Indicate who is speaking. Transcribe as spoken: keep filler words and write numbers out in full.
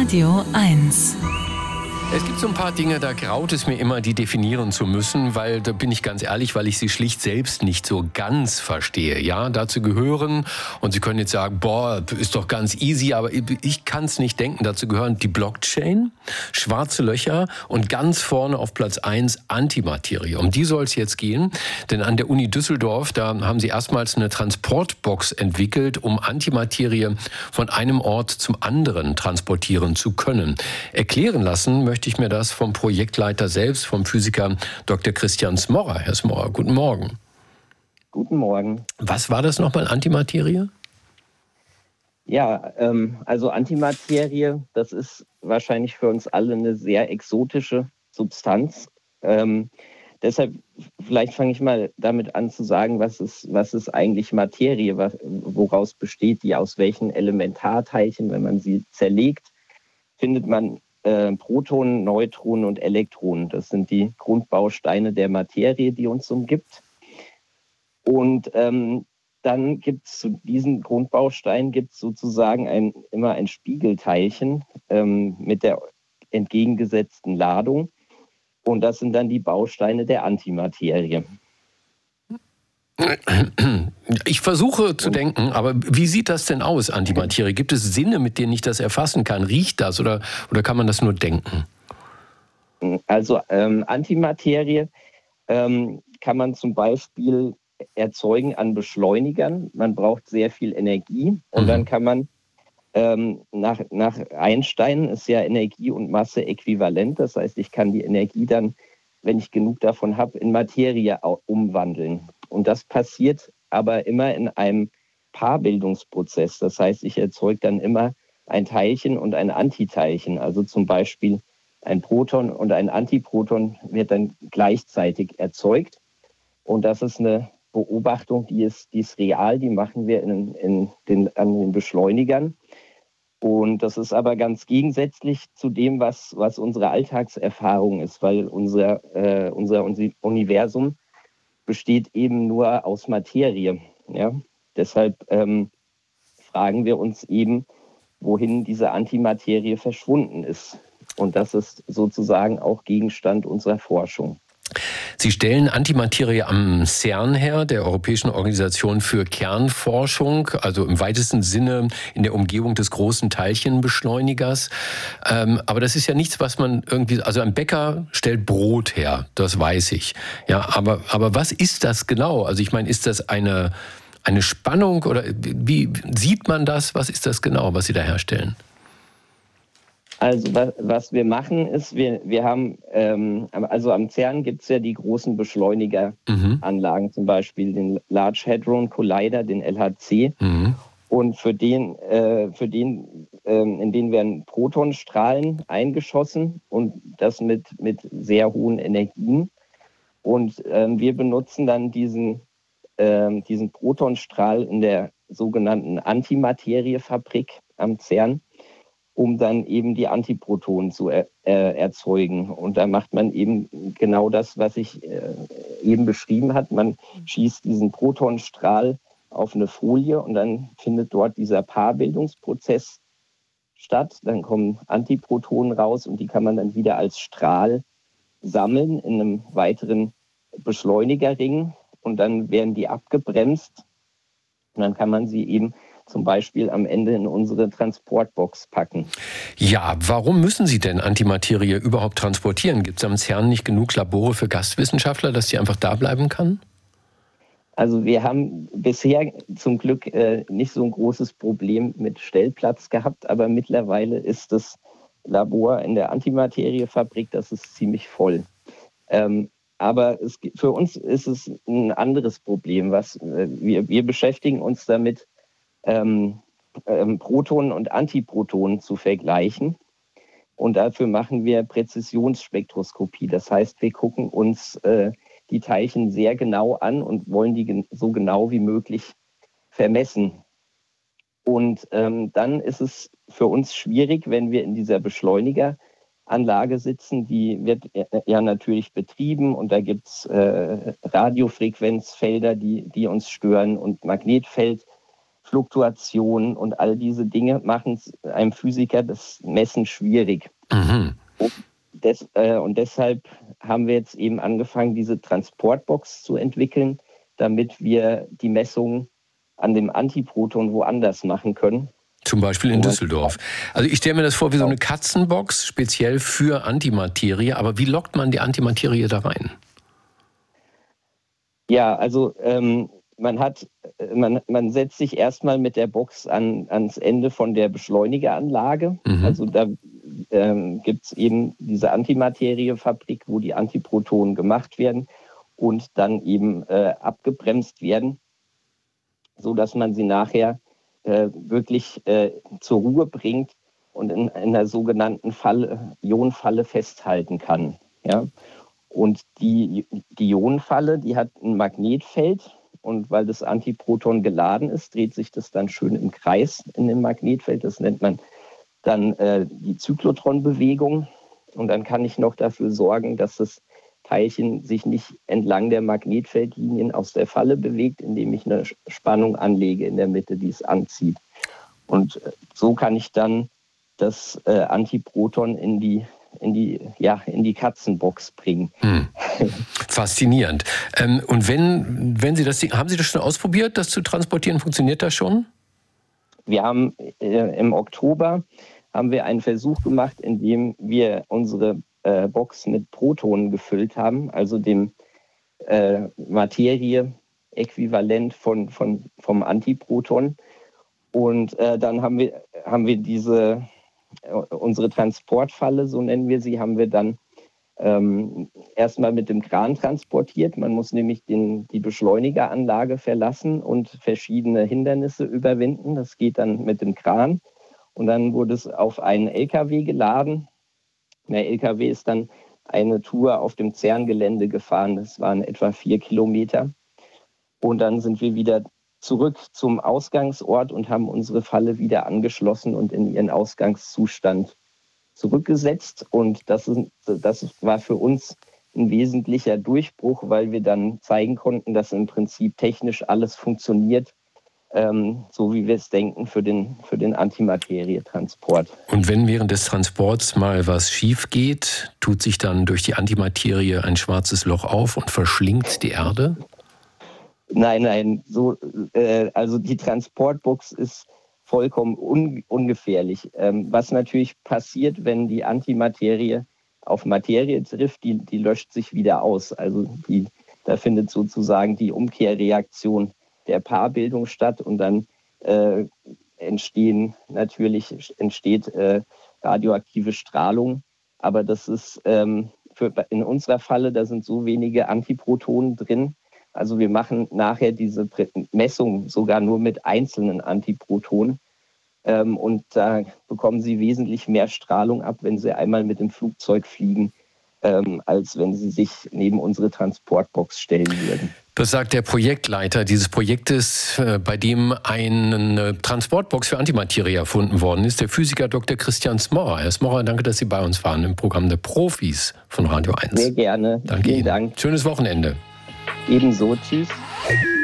Speaker 1: Radio eins.
Speaker 2: Es gibt so ein paar Dinge, da graut es mir immer, die definieren zu müssen, weil, da bin ich ganz ehrlich, weil ich sie schlicht selbst nicht so ganz verstehe. Ja, dazu gehören, und Sie können jetzt sagen, boah, ist doch ganz easy, aber ich kann es nicht denken, dazu gehören die Blockchain, schwarze Löcher und ganz vorne auf Platz eins Antimaterie. Um die soll es jetzt gehen, denn an der Uni Düsseldorf, da haben sie erstmals eine Transportbox entwickelt, um Antimaterie von einem Ort zum anderen transportieren zu können. Erklären lassen möchte ich mir das vom Projektleiter selbst, vom Physiker Doktor Christian Smorrer. Herr Smorrer, guten Morgen.
Speaker 3: Guten Morgen.
Speaker 2: Was war das nochmal, Antimaterie?
Speaker 3: Ja, ähm, also Antimaterie, das ist wahrscheinlich für uns alle eine sehr exotische Substanz. Ähm, deshalb, vielleicht fange ich mal damit an zu sagen, was ist, was ist eigentlich Materie, was, woraus besteht die, aus welchen Elementarteilchen, wenn man sie zerlegt, findet man Äh, Protonen, Neutronen und Elektronen. Das sind die Grundbausteine der Materie, die uns umgibt. Und ähm, dann gibt es zu diesen Grundbausteinen gibt's sozusagen ein, immer ein Spiegelteilchen ähm, mit der entgegengesetzten Ladung. Und das sind dann die Bausteine der Antimaterie.
Speaker 2: Ich versuche zu denken, aber wie sieht das denn aus, Antimaterie? Gibt es Sinne, mit denen ich das erfassen kann? Riecht das oder, oder kann man das nur denken?
Speaker 3: Also ähm, Antimaterie ähm, kann man zum Beispiel erzeugen an Beschleunigern. Man braucht sehr viel Energie und mhm. dann kann man ähm, nach, nach Einstein ist ja Energie und Masse äquivalent. Das heißt, ich kann die Energie dann, wenn ich genug davon habe, in Materie umwandeln. Und das passiert aber immer in einem Paarbildungsprozess. Das heißt, ich erzeuge dann immer ein Teilchen und ein Antiteilchen. Also zum Beispiel ein Proton und ein Antiproton wird dann gleichzeitig erzeugt. Und das ist eine Beobachtung, die ist, die ist real, die machen wir in, in den, an den Beschleunigern. Und das ist aber ganz gegensätzlich zu dem, was, was unsere Alltagserfahrung ist, weil unser, äh, unser Universum besteht eben nur aus Materie. Ja? Deshalb ähm, fragen wir uns eben, wohin diese Antimaterie verschwunden ist. Und das ist sozusagen auch Gegenstand unserer Forschung.
Speaker 2: Sie stellen Antimaterie am CERN her, der Europäischen Organisation für Kernforschung, also im weitesten Sinne in der Umgebung des großen Teilchenbeschleunigers. Ähm, aber das ist ja nichts, was man irgendwie, also ein Bäcker stellt Brot her, das weiß ich. Ja, aber, aber was ist das genau? Also ich meine, ist das eine, eine Spannung oder wie sieht man das? Was ist das genau, was Sie da herstellen?
Speaker 3: Also was, was wir machen ist, wir, wir haben, ähm, also am CERN gibt es ja die großen Beschleunigeranlagen, mhm. zum Beispiel den Large Hadron Collider, den L H C. Mhm. Und für den, äh, für den ähm, in den werden Protonstrahlen eingeschossen und das mit, mit sehr hohen Energien. Und ähm, wir benutzen dann diesen, ähm, diesen Protonstrahl in der sogenannten Antimateriefabrik am CERN, um dann eben die Antiprotonen zu er, äh, erzeugen. Und da macht man eben genau das, was ich äh, eben beschrieben habe. Man schießt diesen Protonstrahl auf eine Folie und dann findet dort dieser Paarbildungsprozess statt. Dann kommen Antiprotonen raus und die kann man dann wieder als Strahl sammeln in einem weiteren Beschleunigerring. Und dann werden die abgebremst und dann kann man sie eben zum Beispiel am Ende in unsere Transportbox packen.
Speaker 2: Ja, warum müssen Sie denn Antimaterie überhaupt transportieren? Gibt es am CERN nicht genug Labore für Gastwissenschaftler, dass die einfach da bleiben kann?
Speaker 3: Also wir haben bisher zum Glück äh, nicht so ein großes Problem mit Stellplatz gehabt, aber mittlerweile ist das Labor in der Antimateriefabrik, das ist ziemlich voll. Ähm, aber es, für uns ist es ein anderes Problem. Was, äh, wir, wir beschäftigen uns damit, Ähm, ähm, Protonen und Antiprotonen zu vergleichen. Und dafür machen wir Präzisionsspektroskopie. Das heißt, wir gucken uns äh, die Teilchen sehr genau an und wollen die gen- so genau wie möglich vermessen. Und ähm, dann ist es für uns schwierig, wenn wir in dieser Beschleunigeranlage sitzen. Die wird ja natürlich betrieben und da gibt es äh, Radiofrequenzfelder, die, die uns stören und Magnetfeld Fluktuationen und all diese Dinge machen es einem Physiker das Messen schwierig. Mhm. Und, des, äh, und deshalb haben wir jetzt eben angefangen, diese Transportbox zu entwickeln, damit wir die Messungen an dem Antiproton woanders machen können.
Speaker 2: Zum Beispiel in Düsseldorf. Also ich stelle mir das vor wie so eine Katzenbox, speziell für Antimaterie. Aber wie lockt man die Antimaterie da rein?
Speaker 3: Ja, also ähm, man hat, man, man setzt sich erstmal mit der Box an, ans Ende von der Beschleunigeranlage. Mhm. Also da ähm, gibt es eben diese Antimateriefabrik, wo die Antiprotonen gemacht werden und dann eben äh, abgebremst werden, sodass man sie nachher äh, wirklich äh, zur Ruhe bringt und in, in einer sogenannten Falle, Ionenfalle festhalten kann. Ja? Und die, die Ionenfalle, die hat ein Magnetfeld und weil das Antiproton geladen ist, dreht sich das dann schön im Kreis in dem Magnetfeld. Das nennt man dann äh, die Zyklotronbewegung. Und dann kann ich noch dafür sorgen, dass das Teilchen sich nicht entlang der Magnetfeldlinien aus der Falle bewegt, indem ich eine Spannung anlege in der Mitte, die es anzieht. Und so kann ich dann das äh, Antiproton in die in die, ja, in die Katzenbox bringen. Hm.
Speaker 2: Faszinierend. Ähm, und wenn, wenn Sie das, haben Sie das schon ausprobiert, das zu transportieren? Funktioniert das schon?
Speaker 3: Wir haben äh, im Oktober haben wir einen Versuch gemacht, in dem wir unsere äh, Box mit Protonen gefüllt haben, also dem äh, Materie-Äquivalent von, von, vom Antiproton. Und äh, dann haben wir, haben wir diese Unsere Transportfalle, so nennen wir sie, haben wir dann ähm, erstmal mit dem Kran transportiert. Man muss nämlich den, die Beschleunigeranlage verlassen und verschiedene Hindernisse überwinden. Das geht dann mit dem Kran. Und dann wurde es auf einen L K W geladen. Der L K W ist dann eine Tour auf dem CERN-Gelände gefahren. Das waren etwa vier Kilometer. Und dann sind wir wieder zurück zum Ausgangsort und haben unsere Falle wieder angeschlossen und in ihren Ausgangszustand zurückgesetzt. Und das, ist, das war für uns ein wesentlicher Durchbruch, weil wir dann zeigen konnten, dass im Prinzip technisch alles funktioniert, ähm, so wie wir es denken, für den, für den Antimaterietransport.
Speaker 2: Und wenn während des Transports mal was schief geht, tut sich dann durch die Antimaterie ein schwarzes Loch auf und verschlingt die Erde?
Speaker 3: Nein, nein, so, äh, also die Transportbox ist vollkommen un, ungefährlich. Ähm, was natürlich passiert, wenn die Antimaterie auf Materie trifft, die, die löscht sich wieder aus. Also die, da findet sozusagen die Umkehrreaktion der Paarbildung statt und dann äh, entstehen natürlich entsteht äh, radioaktive Strahlung. Aber das ist ähm, für, in unserer Falle, da sind so wenige Antiprotonen drin. Also wir machen nachher diese Messung sogar nur mit einzelnen Antiprotonen. Ähm, und da bekommen Sie wesentlich mehr Strahlung ab, wenn Sie einmal mit dem Flugzeug fliegen, ähm, als wenn Sie sich neben unsere Transportbox stellen würden.
Speaker 2: Das sagt der Projektleiter dieses Projektes, bei dem eine Transportbox für Antimaterie erfunden worden ist, der Physiker Doktor Christian Smorrer. Herr Smorrer, danke, dass Sie bei uns waren im Programm der Profis von Radio eins.
Speaker 3: Sehr gerne.
Speaker 2: Danke
Speaker 3: Vielen
Speaker 2: Ihnen.
Speaker 3: Dank.
Speaker 2: Schönes Wochenende.
Speaker 3: Ebenso. Tschüss.